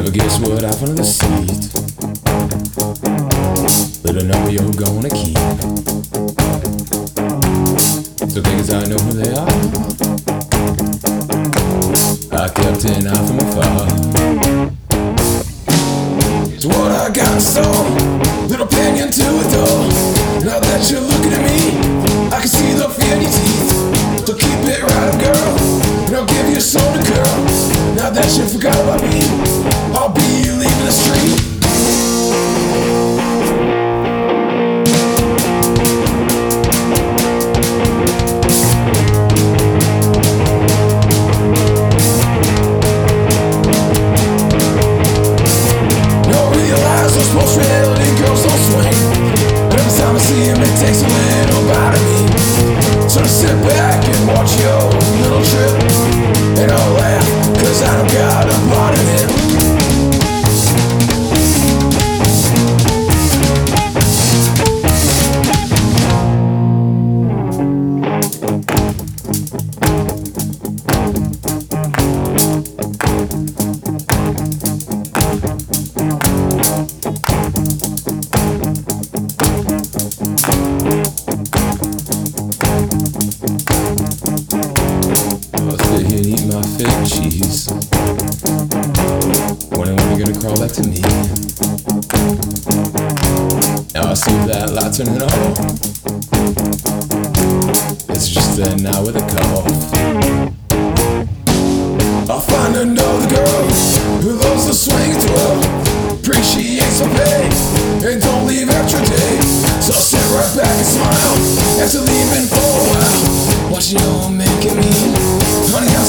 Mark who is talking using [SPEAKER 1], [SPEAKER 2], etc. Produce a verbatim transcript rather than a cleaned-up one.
[SPEAKER 1] Never guess what I found in the seat. Little number you're gonna keep. So big as I know who they are. I kept an eye from afar. It's what I got, so little opinion to it though. Now that you're looking at me, I can see the fear in your teeth. So keep it right up, girl, and I'll give you a soul to girl. Now that you forgot about me, I'll be leaving the street. Most reality girls don't swing. Every time I see him, it takes a little bite of me. So to sit back and watch your little trip, and I'll laugh, cause I don't got a part in it. Fake cheese. Wondering when you're gonna crawl back to me. Now I see that light turning on. It's just a night with a cough. I'll find another girl who loves the swing as well. Appreciates the pay and don't leave after a day. So I'll sit right back and smile after leaving for a while. Watching you all making me, honey, I